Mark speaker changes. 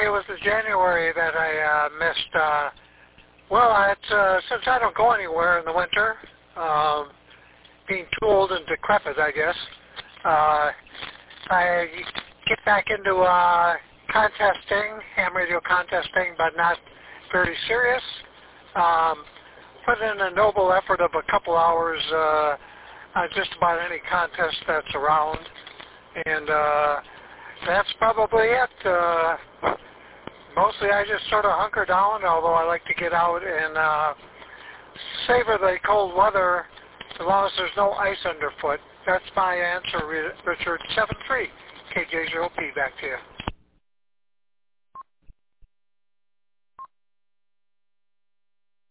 Speaker 1: it was the January that I missed. Well, since I don't go anywhere in the winter, being too old and decrepit, I guess, I get back into contesting, ham radio contesting, but not very serious. Put in a noble effort of a couple hours on just about any contest that's around, and that's probably it. Mostly I just sort of hunker down, although I like to get out and savor the cold weather as long as there's no ice underfoot. That's my answer, Richard. 7-3, KJ0P, back to you.